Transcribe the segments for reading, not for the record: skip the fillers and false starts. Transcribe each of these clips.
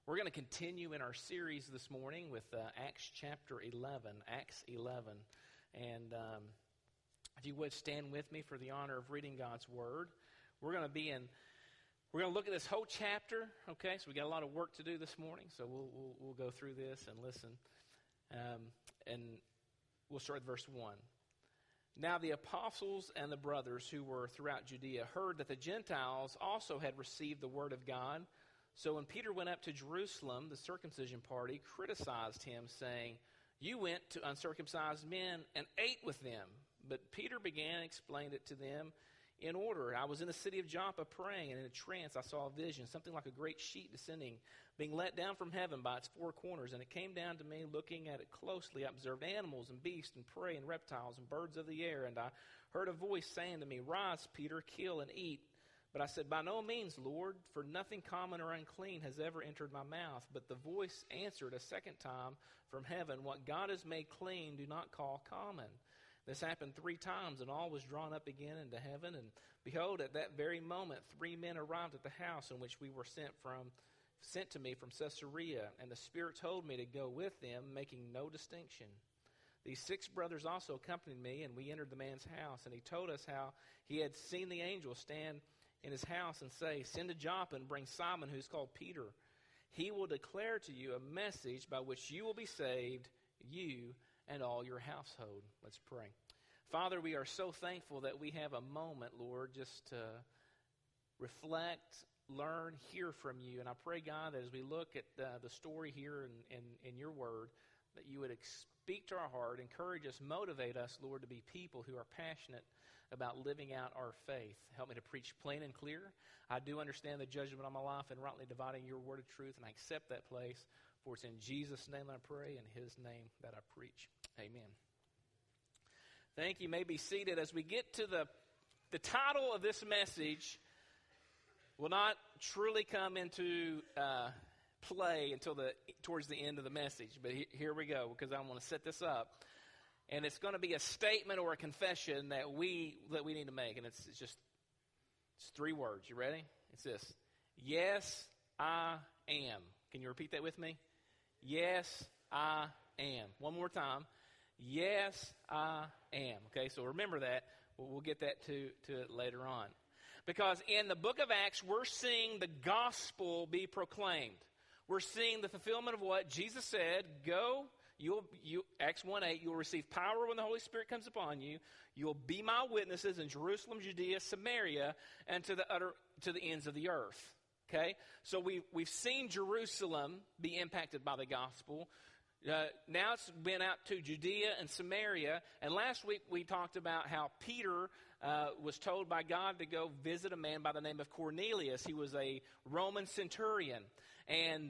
We're going to continue in our series this morning with Acts chapter 11, Acts 11. And if you would stand with me for the honor of reading God's Word. We're going to look at this whole chapter, okay? So we got a lot of work to do this morning, so we'll go through this and listen. And we'll start with verse 1. Now the apostles and the brothers who were throughout Judea heard that the Gentiles also had received the word of God. So when Peter went up to Jerusalem, the circumcision party criticized him, saying, "You went to uncircumcised men and ate with them." But Peter began and explained it to them in order. "I was in the city of Joppa praying, and in a trance I saw a vision, something like a great sheet descending, being let down from heaven by its four corners. And it came down to me. Looking at it closely, I observed animals and beasts and prey and reptiles and birds of the air. And I heard a voice saying to me, 'Rise, Peter, kill and eat.' But I said, 'By no means, Lord, for nothing common or unclean has ever entered my mouth.' But the voice answered a second time from heaven, 'What God has made clean, do not call common.' This happened 3 times, and all was drawn up again into heaven. And behold, at that very moment, 3 men arrived at the house in which we were sent to me from Caesarea. And the Spirit told me to go with them, making no distinction. These 6 brothers also accompanied me, and we entered the man's house. And he told us how he had seen the angel stand in his house and say, 'Send to Joppa and bring Simon, who is called Peter. He will declare to you a message by which you will be saved, you and all your household.'" Let's pray. Father, we are so thankful that we have a moment, Lord, just to reflect, learn, hear from you. And I pray, God, that as we look at the story here in your word, that you would speak to our heart, encourage us, motivate us, Lord, to be people who are passionate about living out our faith. Help me to preach plain and clear. I do understand the judgment on my life and rightly dividing your word of truth, and I accept that place. For it's in Jesus' name I pray, in his name that I preach. Amen. Thank you. You may be seated. As we get to the title of this message will not truly come into play until towards the end of the message. But here we go, because I want to set this up. And it's going to be a statement or a confession that we need to make. And it's 3 words. You ready? It's this: yes, I am. Can you repeat that with me? Yes, I am. One more time. Yes, I am. Okay, so remember that. We'll get that to it later on. Because in the book of Acts, we're seeing the gospel be proclaimed. We're seeing the fulfillment of what Jesus said. Go. Acts 1:8, you will receive power when the Holy Spirit comes upon you. You will be my witnesses in Jerusalem, Judea, Samaria, and to the ends of the earth. Okay? So we've seen Jerusalem be impacted by the gospel. Now it's been out to Judea and Samaria. And last week we talked about how Peter was told by God to go visit a man by the name of Cornelius. He was a Roman centurion. And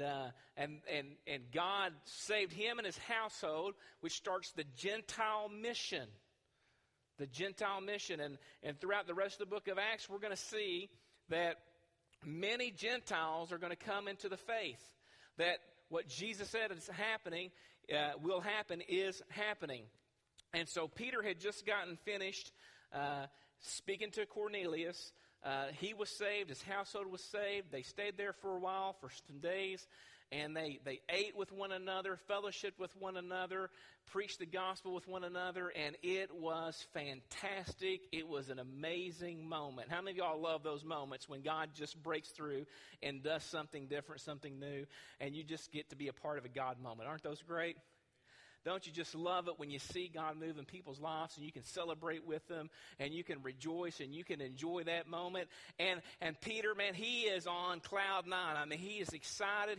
God saved him and his household, which starts the Gentile mission. The Gentile mission. And throughout the rest of the book of Acts, we're going to see that many Gentiles are going to come into the faith. That what Jesus said is happening, will happen, is happening. And so Peter had just gotten finished speaking to Cornelius. He was saved. His household was saved. They stayed there for a while, for some days, and they ate with one another, fellowshiped with one another, preached the gospel with one another, and it was fantastic. It was an amazing moment. How many of y'all love those moments when God just breaks through and does something different, something new, and you just get to be a part of a God moment? Aren't those great? Don't you just love it when you see God move in people's lives and you can celebrate with them and you can rejoice and you can enjoy that moment? And Peter, man, he is on cloud 9. I mean, he is excited.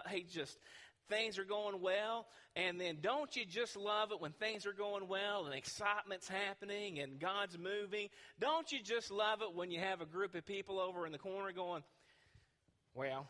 Things are going well. And then don't you just love it when things are going well and excitement's happening and God's moving? Don't you just love it when you have a group of people over in the corner going, "Well,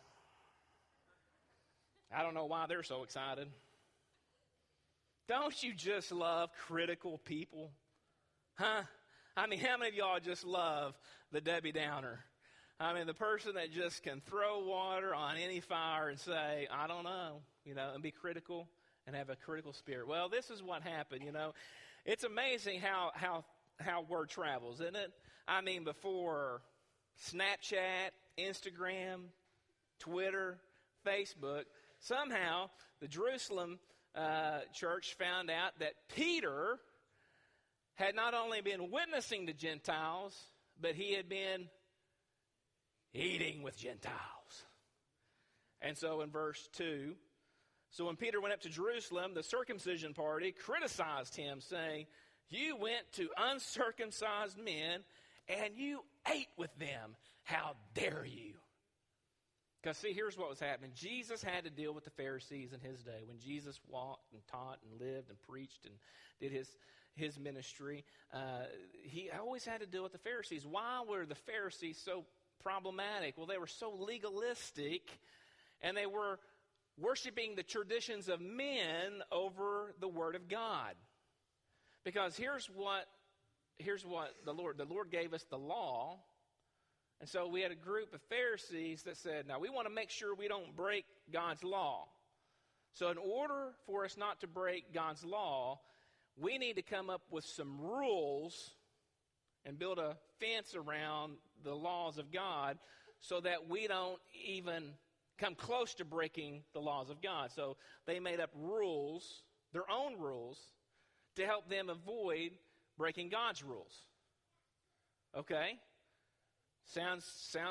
I don't know why they're so excited." Don't you just love critical people? Huh? I mean, how many of y'all just love the Debbie Downer? I mean, the person that just can throw water on any fire and say, "I don't know," and be critical and have a critical spirit. Well, this is what happened, It's amazing how word travels, isn't it? I mean, before Snapchat, Instagram, Twitter, Facebook, somehow the Jerusalem church found out that Peter had not only been witnessing to Gentiles, but he had been eating with Gentiles. And so in verse 2, so when Peter went up to Jerusalem, the circumcision party criticized him, saying, "You went to uncircumcised men, and you ate with them. How dare you?" Because, see, here's what was happening. Jesus had to deal with the Pharisees in his day. When Jesus walked and taught and lived and preached and did his ministry, he always had to deal with the Pharisees. Why were the Pharisees so problematic? Well, they were so legalistic, and they were worshiping the traditions of men over the Word of God. Because here's what the Lord gave us the law. And so we had a group of Pharisees that said, now we want to make sure we don't break God's law. So in order for us not to break God's law, we need to come up with some rules and build a fence around the laws of God so that we don't even come close to breaking the laws of God. So they made up rules, their own rules, to help them avoid breaking God's rules. Okay? Sounds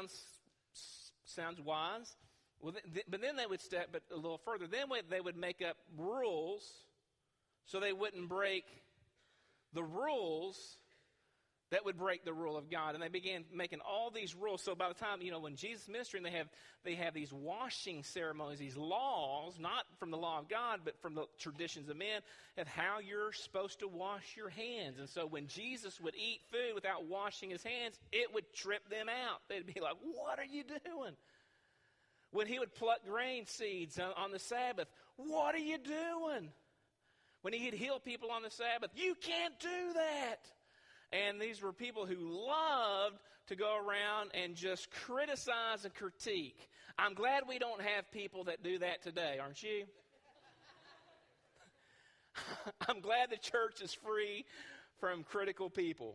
wise. Well, but then they would step a little further. Then they would make up rules so they wouldn't break the rules that would break the rule of God. And they began making all these rules. So by the time, when Jesus ministered, they have these washing ceremonies, these laws, not from the law of God, but from the traditions of men, of how you're supposed to wash your hands. And so when Jesus would eat food without washing his hands, it would trip them out. They'd be like, "What are you doing?" When he would pluck grain seeds on the Sabbath, "What are you doing?" When he'd heal people on the Sabbath, "You can't do that." And these were people who loved to go around and just criticize and critique. I'm glad we don't have people that do that today, aren't you? I'm glad the church is free from critical people.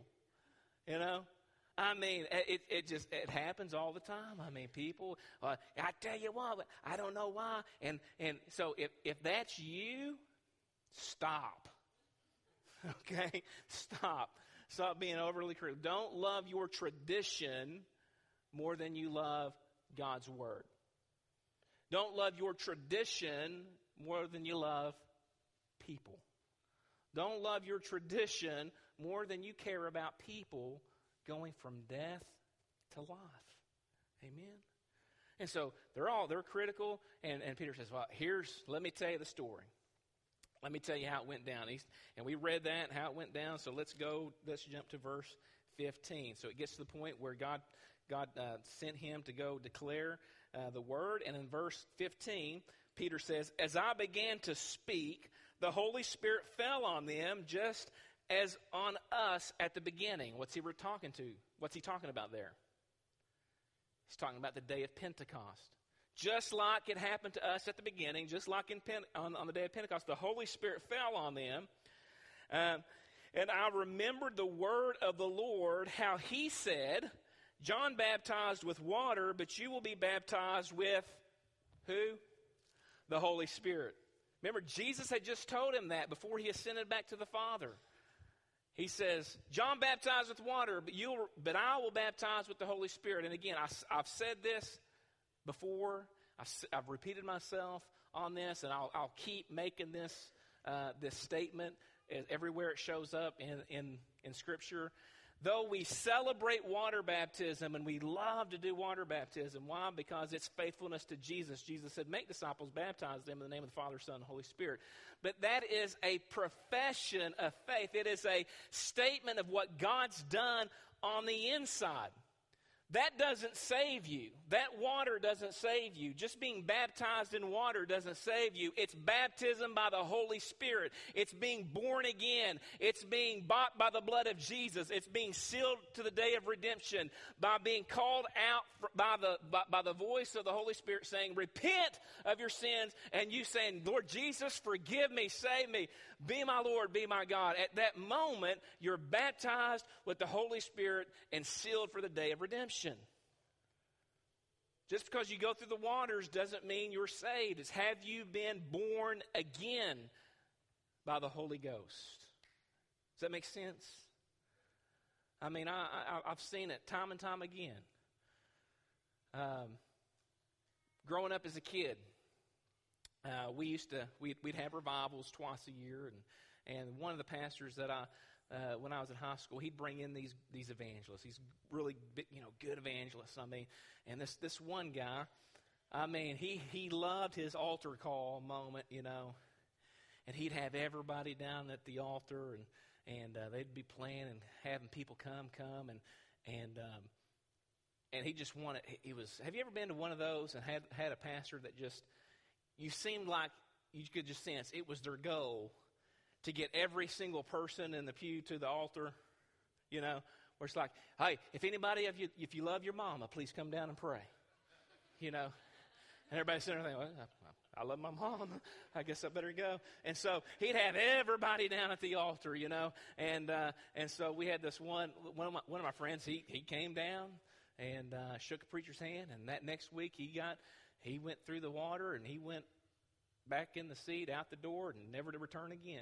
I mean, it happens all the time. I mean, people, I tell you what, I don't know why. And so if that's you, stop. Okay? Stop. Stop being overly critical. Don't love your tradition more than you love God's word. Don't love your tradition more than you love people. Don't love your tradition more than you care about people going from death to life. Amen. And so they're critical, and Peter says, "Well, let me tell you the story. Let me tell you how it went down." And we read that, how it went down. So let's jump to verse 15. So it gets to the point where God sent him to go declare the word. And in verse 15, Peter says, "As I began to speak, the Holy Spirit fell on them just as on us at the beginning." What's he talking about there? He's talking about the day of Pentecost. Just like it happened to us at the beginning, just like on the day of Pentecost, the Holy Spirit fell on them. And I remembered the word of the Lord, how he said, "John baptized with water, but you will be baptized with" who? The Holy Spirit. Remember, Jesus had just told him that before he ascended back to the Father. He says, "John baptized with water, but I will baptize with the Holy Spirit." And again, I've said this before. I've repeated myself on this, and I'll keep making this statement everywhere it shows up in Scripture. Though we celebrate water baptism, and we love to do water baptism. Why? Because it's faithfulness to Jesus. Jesus said, "Make disciples, baptize them in the name of the Father, Son, and Holy Spirit." But that is a profession of faith. It is a statement of what God's done on the inside. That doesn't save you. That water doesn't save you. Just being baptized in water doesn't save you. It's baptism by the Holy Spirit. It's being born again. It's being bought by the blood of Jesus. It's being sealed to the day of redemption by being called out by the voice of the Holy Spirit saying, "Repent of your sins," and you saying, "Lord Jesus, forgive me, save me, be my Lord, be my God." At that moment, you're baptized with the Holy Spirit and sealed for the day of redemption. Just because you go through the waters doesn't mean you're saved. It's have you been born again by the Holy Ghost? Does that make sense? I mean, I've seen it time and time again. Growing up as a kid, we'd have revivals twice a year, and one of the pastors that when I was in high school, he'd bring in these evangelists. He's really good evangelists. I mean, and this one guy, I mean, he loved his altar call moment, and he'd have everybody down at the altar, and they'd be playing and having people come and he just wanted. Have you ever been to one of those and had a pastor that just, you seemed like you could just sense it was their goal to get every single person in the pew to the altar, where it's like, hey, if anybody of you, if you love your mama, please come down and pray, and everybody's sitting there thinking, well, I love my mom, I guess I better go. And so he'd have everybody down at the altar, and so we had this one of my friends, he came down and shook a preacher's hand, and that next week he went through the water, and he went back in the seat, out the door, and never to return again.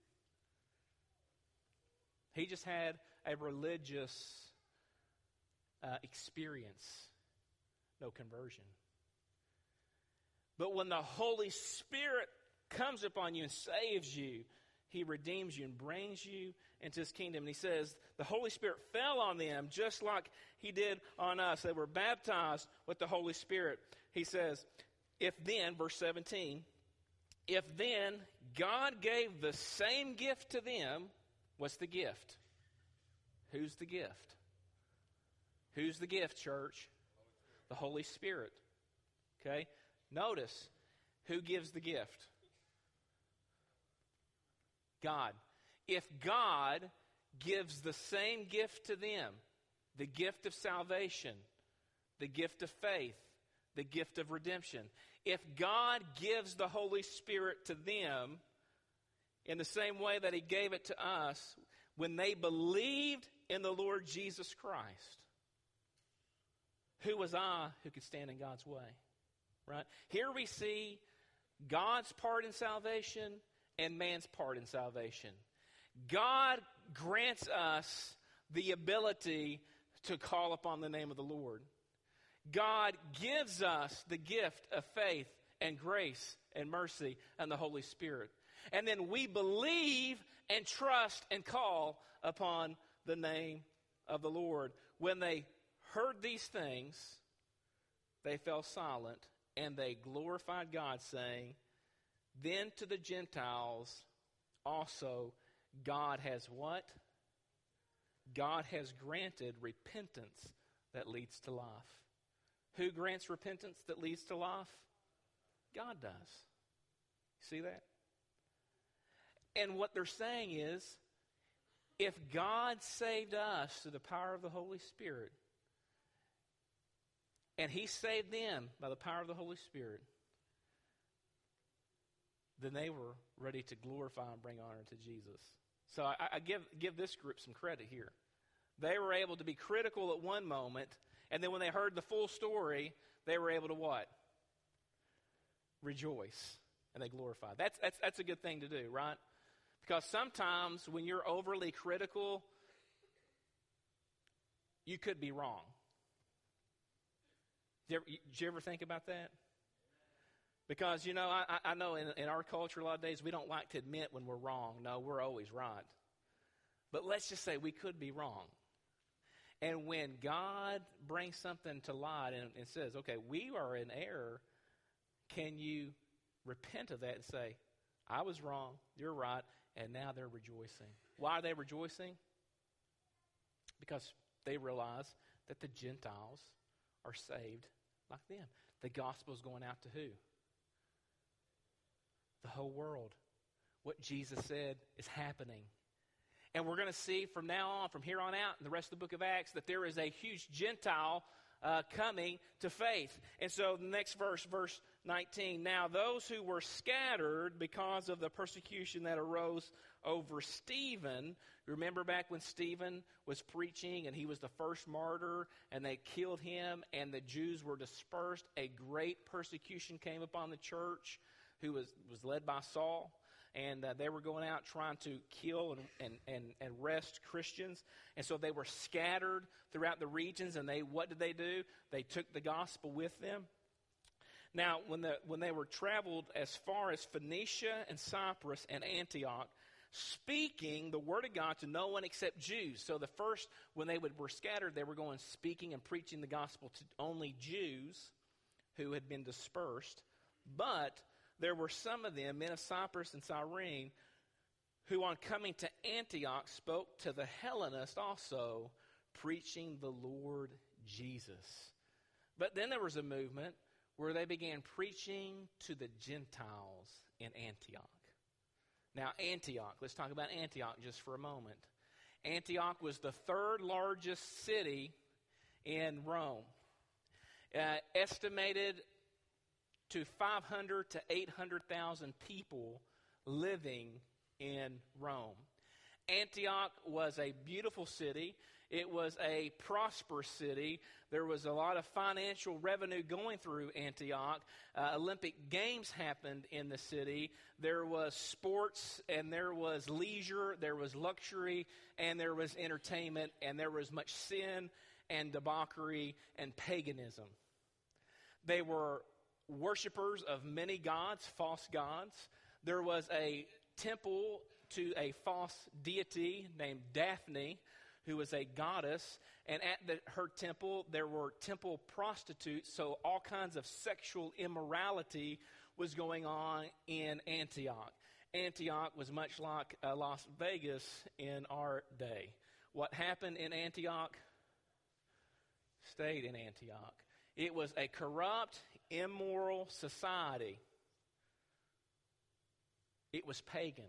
He just had a religious experience, no conversion. But when the Holy Spirit comes upon you and saves you, He redeems you and brings you into His kingdom. And He says the Holy Spirit fell on them just like He did on us. They were baptized with the Holy Spirit. He says, if then, verse 17, if then God gave the same gift to them, what's the gift? Who's the gift? Who's the gift, church? The Holy Spirit. Okay? Notice, who gives the gift? God. If God gives the same gift to them, the gift of salvation, the gift of faith, the gift of redemption, if God gives the Holy Spirit to them in the same way that He gave it to us when they believed in the Lord Jesus Christ, who was I who could stand in God's way? Right? Here we see God's part in salvation and man's part in salvation. God grants us the ability to call upon the name of the Lord. God gives us the gift of faith and grace and mercy and the Holy Spirit. And then we believe and trust and call upon the name of the Lord. When they heard these things, they fell silent and they glorified God, saying, then to the Gentiles also God has what? God has granted repentance that leads to life. Who grants repentance that leads to life? God does. See that? And what they're saying is, if God saved us through the power of the Holy Spirit, and He saved them by the power of the Holy Spirit, then they were ready to glorify and bring honor to Jesus. So I give this group some credit here. They were able to be critical at one moment, and then when they heard the full story, they were able to what? Rejoice, and they glorified. That's a good thing to do, right? Because sometimes when you're overly critical, you could be wrong. Did you ever think about that? Because, I know in our culture a lot of days we don't like to admit when we're wrong. No, we're always right. But let's just say we could be wrong. And when God brings something to light and says, okay, we are in error, can you repent of that and say, I was wrong, you're right, and now they're rejoicing. Why are they rejoicing? Because they realize that the Gentiles are saved like them. The gospel is going out to who? The whole world. What Jesus said is happening. And we're going to see from now on, from here on out, in the rest of the book of Acts, that there is a huge Gentile coming to faith. And so the next verse 19, 19. Now those who were scattered because of the persecution that arose over Stephen. Remember back when Stephen was preaching and he was the first martyr and they killed him and the Jews were dispersed. A great persecution came upon the church who was led by Saul. And they were going out trying to kill and arrest Christians. And so they were scattered throughout the regions. And what did they do? They took the gospel with them. Now, when they were traveled as far as Phoenicia and Cyprus and Antioch, speaking the word of God to no one except Jews. So the first, when they were scattered, they were going speaking and preaching the gospel to only Jews who had been dispersed. But there were some of them, men of Cyprus and Cyrene, who on coming to Antioch spoke to the Hellenists also, preaching the Lord Jesus. But then there was a movement where they began preaching to the Gentiles in Antioch. Now, Antioch, let's talk about Antioch just for a moment. Antioch was the third largest city in Rome. Estimated to 500 to 800,000 people living in Rome. Antioch was a beautiful city. It was a prosperous city. There was a lot of financial revenue going through Antioch. Olympic Games happened in the city. There was sports and there was leisure. There was luxury and there was entertainment and there was much sin and debauchery and paganism. They were worshipers of many gods, false gods. There was a temple to a false deity named Daphne, who was a goddess, and at her temple there were temple prostitutes, so all kinds of sexual immorality was going on in Antioch. Antioch was much like Las Vegas in our day. What happened in Antioch stayed in Antioch. It was a corrupt, immoral society. It was pagan.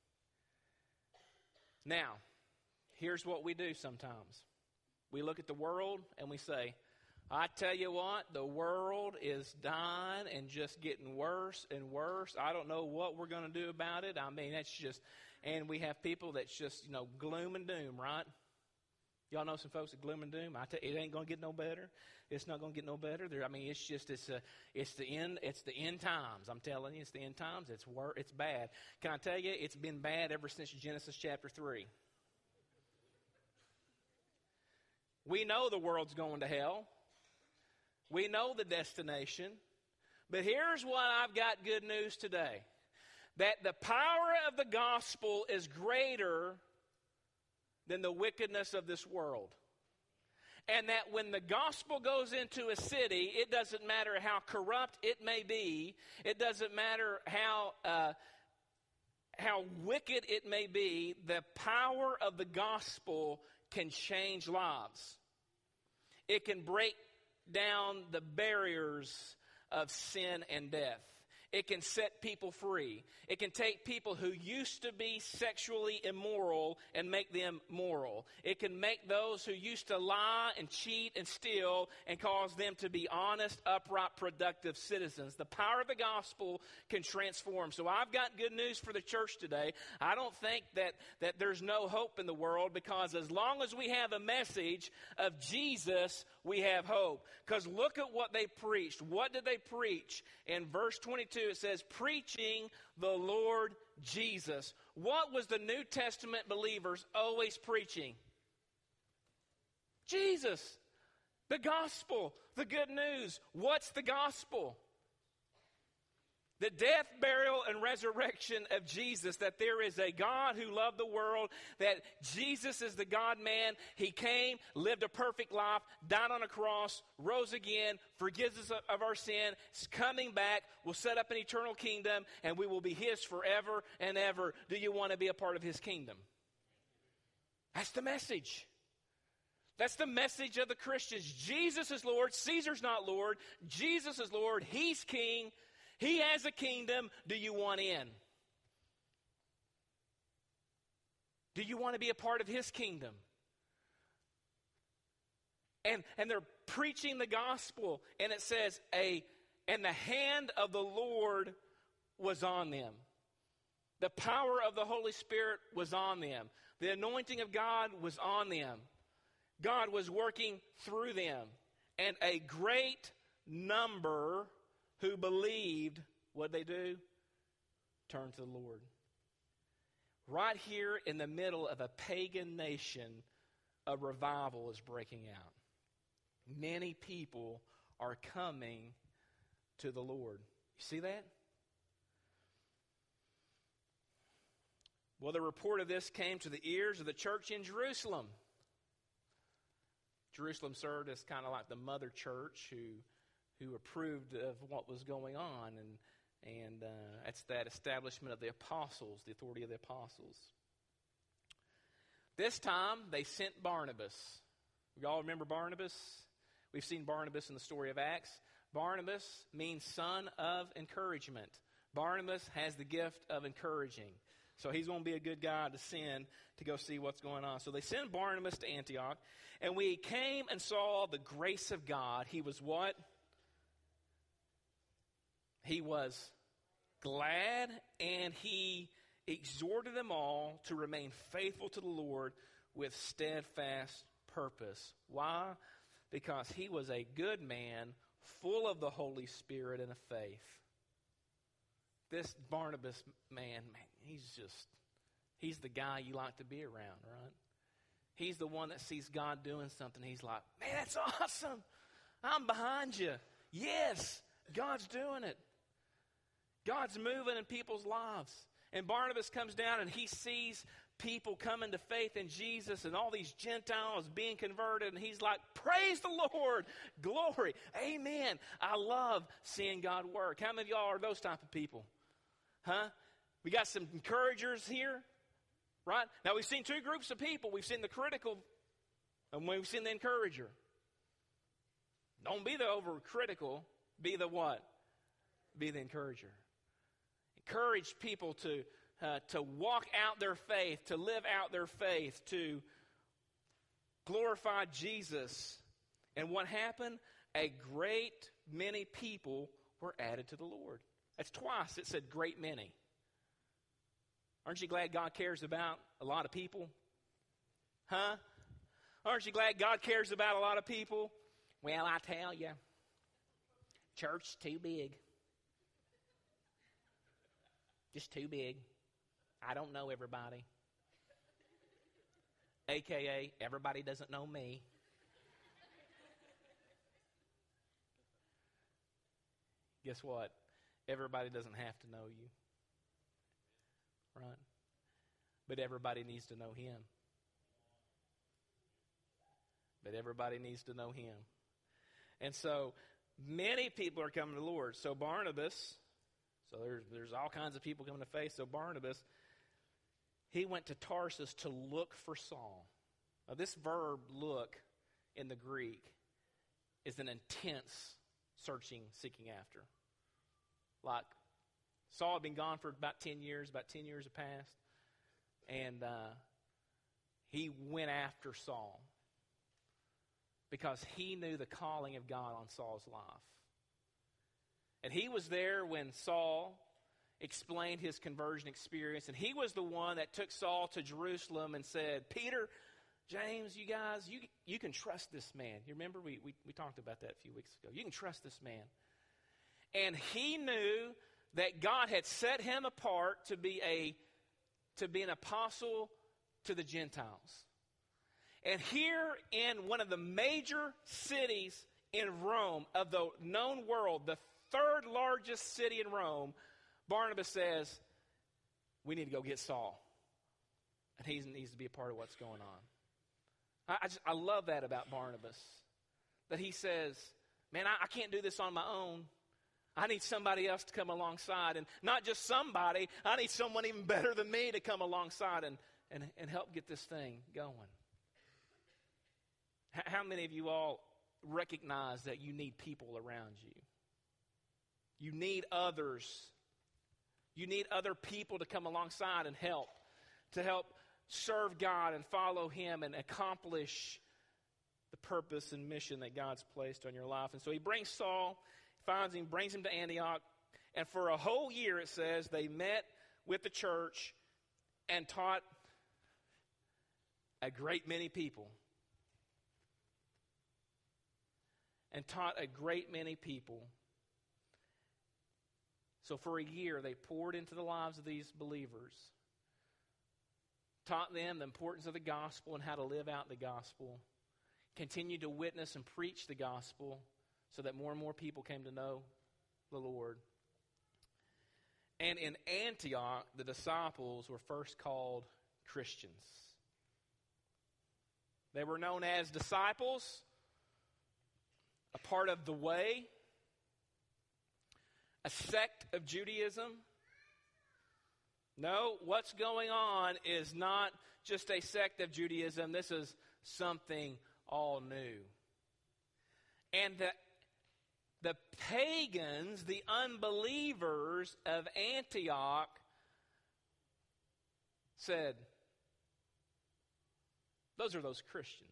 Now, here's what we do sometimes. We look at the world and we say, I tell you what, the world is dying and just getting worse and worse. I don't know what we're going to do about it. I mean, that's just, and we have people that's just, gloom and doom, right? Y'all know some folks that gloom and doom. I tell you, it ain't going to get no better. It's not going to get no better. It's the end times. I'm telling you, it's the end times. It's bad. Can I tell you, it's been bad ever since Genesis chapter 3. We know the world's going to hell. We know the destination. But here's what I've got good news today. That the power of the gospel is greater than the wickedness of this world. And that when the gospel goes into a city, it doesn't matter how corrupt it may be. It doesn't matter how wicked it may be. The power of the gospel can change lives. It can break down the barriers of sin and death. It can set people free. It can take people who used to be sexually immoral and make them moral. It can make those who used to lie and cheat and steal and cause them to be honest, upright, productive citizens. The power of the gospel can transform. So I've got good news for the church today. I don't think that there's no hope in the world, because as long as we have a message of Jesus, we have hope. Because look at what they preached. What did they preach? In verse 22, it says, preaching the Lord Jesus. What was the New Testament believers always preaching? Jesus. The gospel. The good news. What's the gospel? The death, burial, and resurrection of Jesus, that there is a God who loved the world, that Jesus is the God-man. He came, lived a perfect life, died on a cross, rose again, forgives us of our sin, is coming back, will set up an eternal kingdom, and we will be His forever and ever. Do you want to be a part of His kingdom? That's the message. That's the message of the Christians. Jesus is Lord. Caesar's not Lord. Jesus is Lord. He's King. He has a kingdom. Do you want in? Do you want to be a part of His kingdom? And they're preaching the gospel, and it says, and the hand of the Lord was on them. The power of the Holy Spirit was on them. The anointing of God was on them. God was working through them. And a great number who believed, what'd they do? Turned to the Lord. Right here in the middle of a pagan nation, a revival is breaking out. Many people are coming to the Lord. You see that? Well, the report of this came to the ears of the church in Jerusalem. Jerusalem served as kind of like the mother church who approved of what was going on, and that's that establishment of the apostles, the authority of the apostles. This time, they sent Barnabas. You all remember Barnabas? We've seen Barnabas in the story of Acts. Barnabas means son of encouragement. Barnabas has the gift of encouraging. So he's going to be a good guy to send to go see what's going on. So they send Barnabas to Antioch. And we came and saw the grace of God. He was what? He was glad, and he exhorted them all to remain faithful to the Lord with steadfast purpose. Why? Because he was a good man, full of the Holy Spirit and of faith. This Barnabas man, he's the guy you like to be around, right? He's the one that sees God doing something. He's like, man, that's awesome. I'm behind you. Yes, God's doing it. God's moving in people's lives. And Barnabas comes down and he sees people coming to faith in Jesus and all these Gentiles being converted. And he's like, praise the Lord. Glory. Amen. I love seeing God work. How many of y'all are those type of people? Huh? We got some encouragers here, right? Now, we've seen two groups of people. We've seen the critical, and we've seen the encourager. Don't be the overcritical. Be the what? Be the encourager. Encourage people to walk out their faith, to live out their faith, to glorify Jesus. And what happened? A great many people were added to the Lord. That's twice it said great many. Aren't you glad God cares about a lot of people? Huh? Aren't you glad God cares about a lot of people? Well, I tell you, church's too big. Just too big. I don't know everybody. AKA, everybody doesn't know me. Guess what? Everybody doesn't have to know you. Right? But everybody needs to know Him. But everybody needs to know Him. And so, many people are coming to the Lord. So Barnabas, so there's all kinds of people coming to faith. So Barnabas, he went to Tarsus to look for Saul. Now this verb, look, in the Greek, is an intense searching, seeking after. Like, Saul had been gone for about 10 years. About 10 years had passed. And he went after Saul because he knew the calling of God on Saul's life. And he was there when Saul explained his conversion experience. And he was the one that took Saul to Jerusalem and said, Peter, James, you guys, you can trust this man. You remember we talked about that a few weeks ago. You can trust this man. And he knew that God had set him apart to be an apostle to the Gentiles. And here in one of the major cities in Rome, of the known world, the third largest city in Rome, Barnabas says, we need to go get Saul. And he needs to be a part of what's going on. I love that about Barnabas. That he says, man, I can't do this on my own. I need somebody else to come alongside. And not just somebody, I need someone even better than me to come alongside and help get this thing going. How many of you all recognize that you need people around you? You need others. You need other people to come alongside and help. To help serve God and follow Him and accomplish the purpose and mission that God's placed on your life. And so he brings Saul. finds him, brings him to Antioch. And for a whole year, it says, they met with the church and taught a great many people. And taught a great many people. So for a year, they poured into the lives of these believers. Taught them the importance of the gospel and how to live out the gospel. Continued to witness and preach the gospel so that more and more people came to know the Lord. And in Antioch, the disciples were first called Christians. They were known as disciples, a part of the way, a sect of Judaism. No, what's going on is not just a sect of Judaism. This is something all new. And the pagans, the unbelievers of Antioch said, those are those Christians.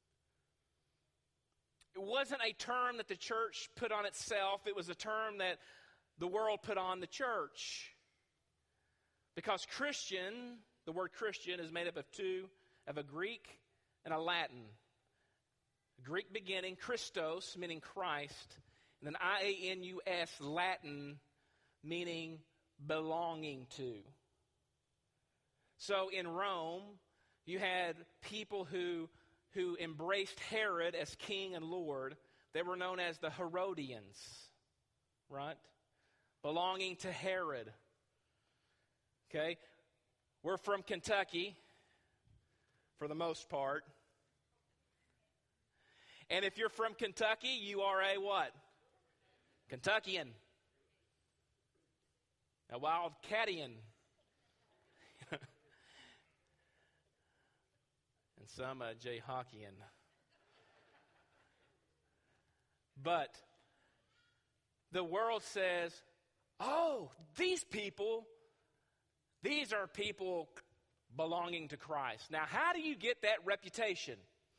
It wasn't a term that the church put on itself. It was a term that the world put on the church. Because Christian, the word Christian is made up of a Greek and a Latin. Greek beginning, Christos, meaning Christ, and then I-A-N-U-S, Latin, meaning belonging to. So in Rome, you had people who embraced Herod as king and Lord. They were known as the Herodians, right? Belonging to Herod. Okay? We're from Kentucky, for the most part. And if you're from Kentucky, you are a what? Kentuckian. A Wildcatian. And some a Jayhawkian. But the world says, oh, these are people belonging to Christ. Now, how do you get that reputation?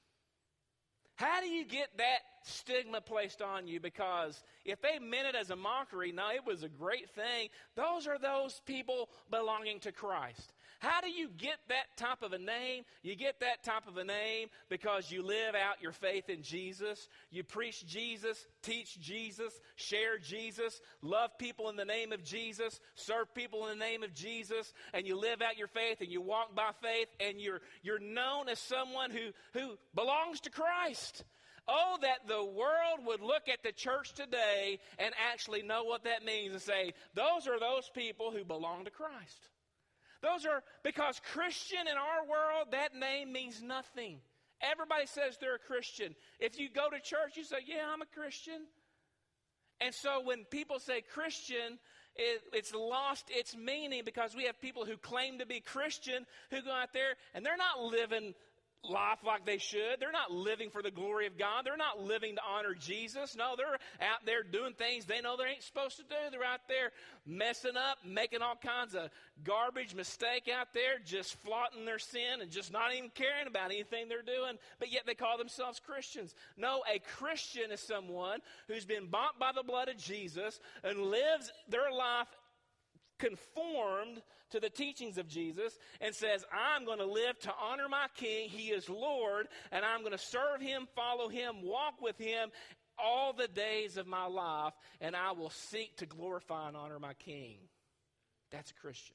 How do you get that stigma placed on you? Because if they meant it as a mockery, no, it was a great thing. Those are those people belonging to Christ. How do you get that type of a name? You get that type of a name because you live out your faith in Jesus. You preach Jesus, teach Jesus, share Jesus, love people in the name of Jesus, serve people in the name of Jesus, and you live out your faith and you walk by faith, and you're known as someone who belongs to Christ. Oh, that the world would look at the church today and actually know what that means and say, those are those people who belong to Christ. Those are, because Christian in our world, that name means nothing. Everybody says they're a Christian. If you go to church, you say, yeah, I'm a Christian. And so when people say Christian, it's lost its meaning, because we have people who claim to be Christian who go out there and they're not living life like they should. They're not living for the glory of God. They're not living to honor Jesus. No, they're out there doing things they know they ain't supposed to do. They're out there messing up, making all kinds of garbage mistake out there, just flaunting their sin and just not even caring about anything they're doing, but yet they call themselves Christians. No, a Christian is someone who's been bought by the blood of Jesus and lives their life conformed to the teachings of Jesus and says, I'm going to live to honor my King. He is Lord, and I'm going to serve Him, follow Him, walk with Him all the days of my life, and I will seek to glorify and honor my King. That's a Christian.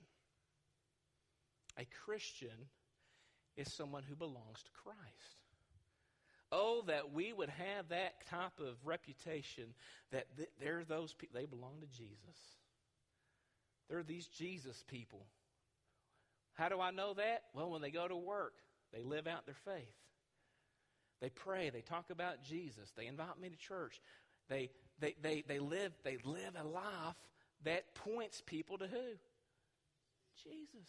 A Christian is someone who belongs to Christ. Oh, that we would have that type of reputation, that they're those people, they belong to Jesus. They're these Jesus people. How do I know that? Well, when they go to work, they live out their faith. They pray. They talk about Jesus. They invite me to church. They live a life that points people to who? Jesus.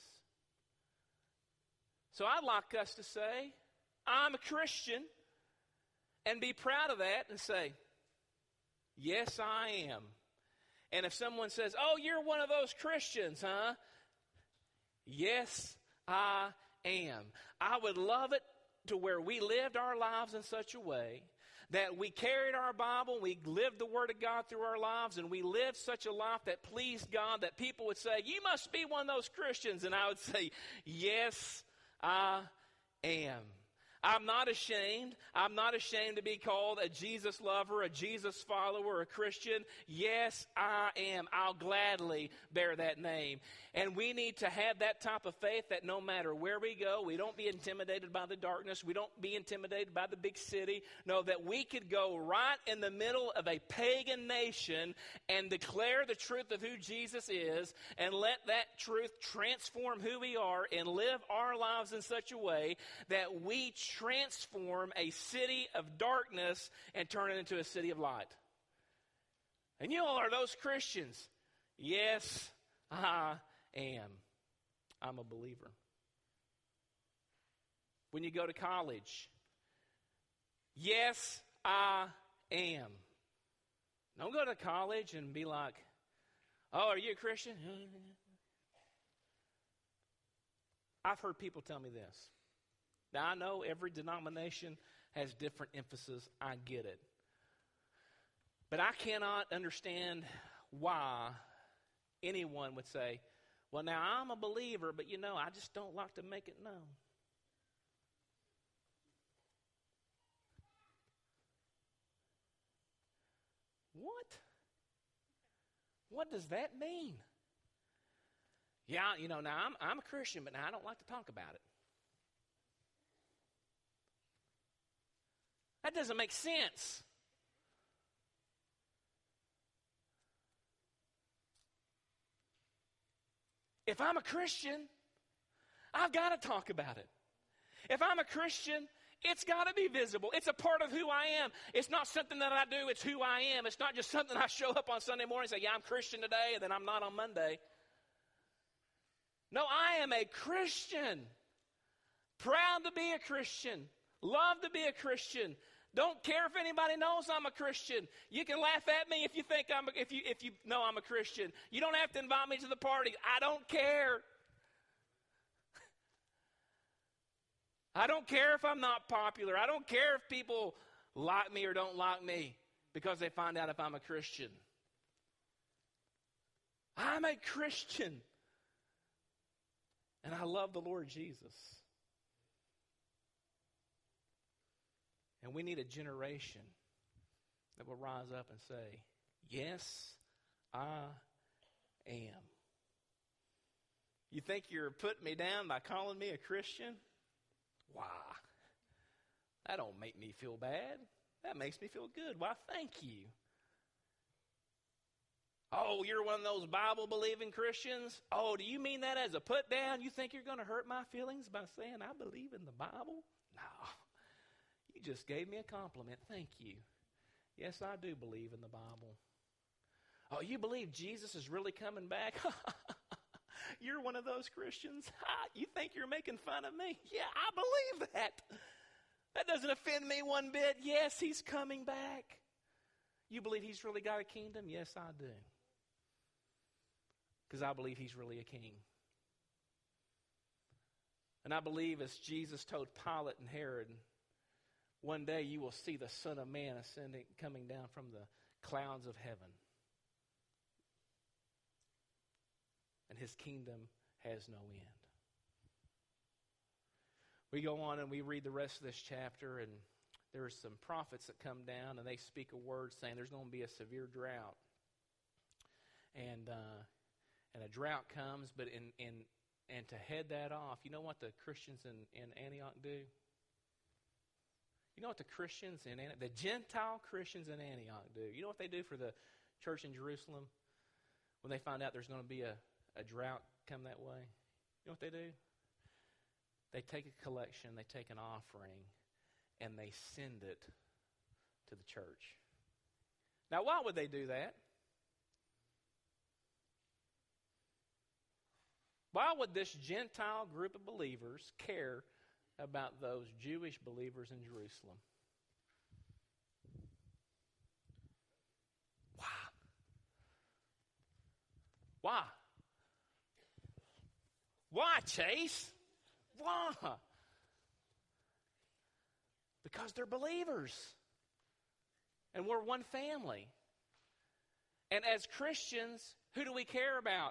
So I'd like us to say, I'm a Christian, and be proud of that and say, yes, I am. And if someone says, oh, you're one of those Christians, huh? Yes, I am. I would love it to where we lived our lives in such a way that we carried our Bible, we lived the Word of God through our lives, and we lived such a life that pleased God that people would say, you must be one of those Christians. And I would say, yes, I am. I'm not ashamed. I'm not ashamed to be called a Jesus lover, a Jesus follower, a Christian. Yes, I am. I'll gladly bear that name. And we need to have that type of faith that no matter where we go, we don't be intimidated by the darkness. We don't be intimidated by the big city. No, that we could go right in the middle of a pagan nation and declare the truth of who Jesus is and let that truth transform who we are and live our lives in such a way that we transform a city of darkness and turn it into a city of light. And you all are those Christians. Yes, I am. I'm a believer. When you go to college, yes, I am. Don't go to college and be like, oh, are you a Christian? I've heard people tell me this. Now, I know every denomination has different emphasis. I get it. But I cannot understand why anyone would say, well, now I'm a believer, but I just don't like to make it known. What? What does that mean? Yeah, now I'm a Christian, but now I don't like to talk about it. That doesn't make sense. If I'm a Christian, I've got to talk about it. If I'm a Christian, it's got to be visible. It's a part of who I am. It's not something that I do. It's who I am. It's not just something I show up on Sunday morning and say, yeah, I'm Christian today, and then I'm not on Monday. No, I am a Christian. Proud to be a Christian. Love to be a Christian. Don't care if anybody knows I'm a Christian. You can laugh at me if you think if you know I'm a Christian. You don't have to invite me to the party. I don't care. I don't care if I'm not popular. I don't care if people like me or don't like me because they find out if I'm a Christian. I'm a Christian. And I love the Lord Jesus. And we need a generation that will rise up and say, yes, I am. You think you're putting me down by calling me a Christian? Why? That don't make me feel bad. That makes me feel good. Why, thank you. Oh, you're one of those Bible-believing Christians? Oh, do you mean that as a put down? You think you're going to hurt my feelings by saying I believe in the Bible? No. You just gave me a compliment. Thank you. Yes, I do believe in the Bible. Oh, you believe Jesus is really coming back? You're one of those Christians? You think you're making fun of me? Yeah, I believe that. That doesn't offend me one bit. Yes, he's coming back. You believe he's really got a kingdom? Yes, I do. Because I believe he's really a king. And I believe, as Jesus told Pilate and Herod, one day you will see the Son of Man ascending, coming down from the clouds of heaven. And his kingdom has no end. We go on and we read the rest of this chapter, and there are some prophets that come down and they speak a word saying there's going to be a severe drought. And a drought comes, but and to head that off, you know what the Christians in Antioch do? You know what the Christians the Gentile Christians in Antioch do? You know what they do for the church in Jerusalem when they find out there's going to be a drought come that way? You know what they do? They take a collection, they take an offering, and they send it to the church. Now, why would they do that? Why would this Gentile group of believers care about those Jewish believers in Jerusalem? Why? Why, Chase? Why? Because they're believers. And we're one family. And as Christians, who do we care about?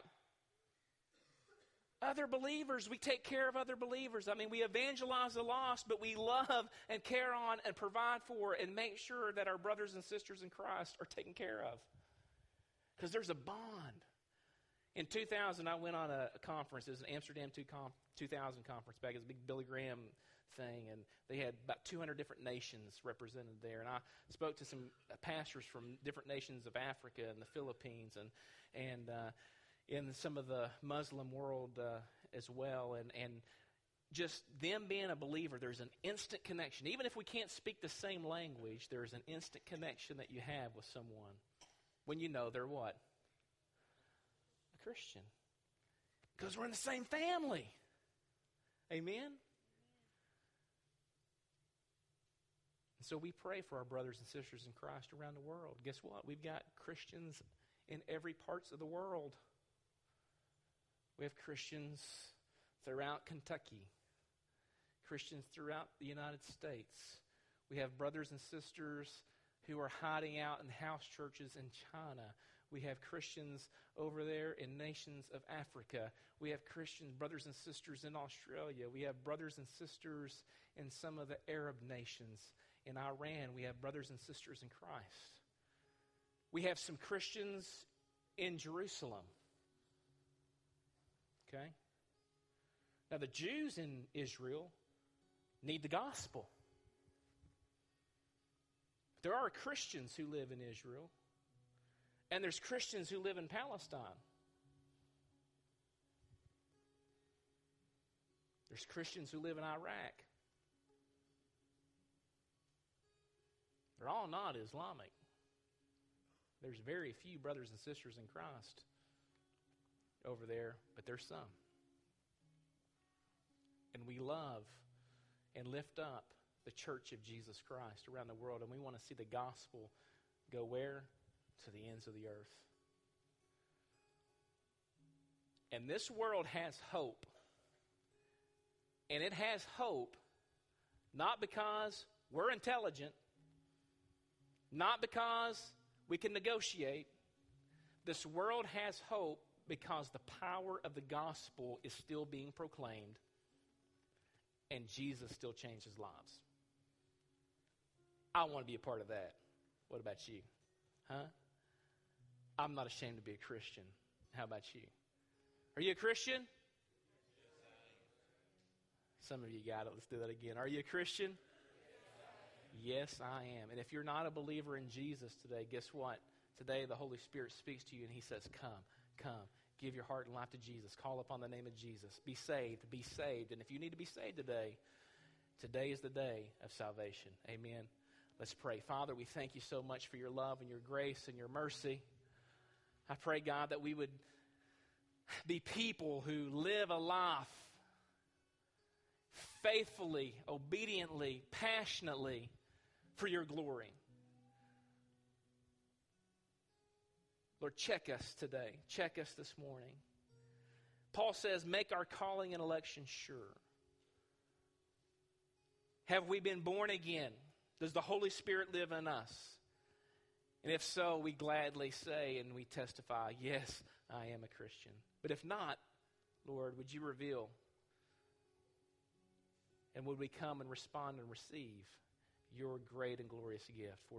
Other believers. We take care of other believers. I mean, we evangelize the lost, but we love and care on and provide for and make sure that our brothers and sisters in Christ are taken care of. Because there's a bond. In 2000, I went on a conference. It was an Amsterdam 2000 conference back. It was a big Billy Graham thing, and they had about 200 different nations represented there. And I spoke to some pastors from different nations of Africa and the Philippines and in some of the Muslim world as well. And just them being a believer, there's an instant connection. Even if we can't speak the same language, there's an instant connection that you have with someone when you know they're what? A Christian. Because we're in the same family. Amen? So we pray for our brothers and sisters in Christ around the world. Guess what? We've got Christians in every parts of the world. We have Christians throughout Kentucky, Christians throughout the United States. We have brothers and sisters who are hiding out in house churches in China. We have Christians over there in nations of Africa. We have Christian brothers and sisters in Australia. We have brothers and sisters in some of the Arab nations. In Iran, we have brothers and sisters in Christ. We have some Christians in Jerusalem. Okay? Now, the Jews in Israel need the gospel. There are Christians who live in Israel, and there's Christians who live in Palestine. There's Christians who live in Iraq. They're all not Islamic. There's very few brothers and sisters in Christ over there, but there's some. And we love and lift up the church of Jesus Christ around the world, and we want to see the gospel go where? To the ends of the earth. And this world has hope. And it has hope not because we're intelligent, not because we can negotiate. This world has hope because the power of the gospel is still being proclaimed and Jesus still changes lives. I want to be a part of that. What about you? Huh? I'm not ashamed to be a Christian. How about you? Are you a Christian? Some of you got it. Let's do that again. Are you a Christian? Yes, I am. And if you're not a believer in Jesus today, guess what? Today the Holy Spirit speaks to you and he says, come. Give your heart and life to Jesus. Call upon the name of Jesus. Be saved. Be saved. And if you need to be saved today, today is the day of salvation. Amen. Let's pray. Father, we thank you so much for your love and your grace and your mercy. I pray, God, that we would be people who live a life faithfully, obediently, passionately for your glory. Lord, check us today. Check us this morning. Paul says, make our calling and election sure. Have we been born again? Does the Holy Spirit live in us? And if so, we gladly say and we testify, yes, I am a Christian. But if not, Lord, would you reveal? And would we come and respond and receive your great and glorious gift? For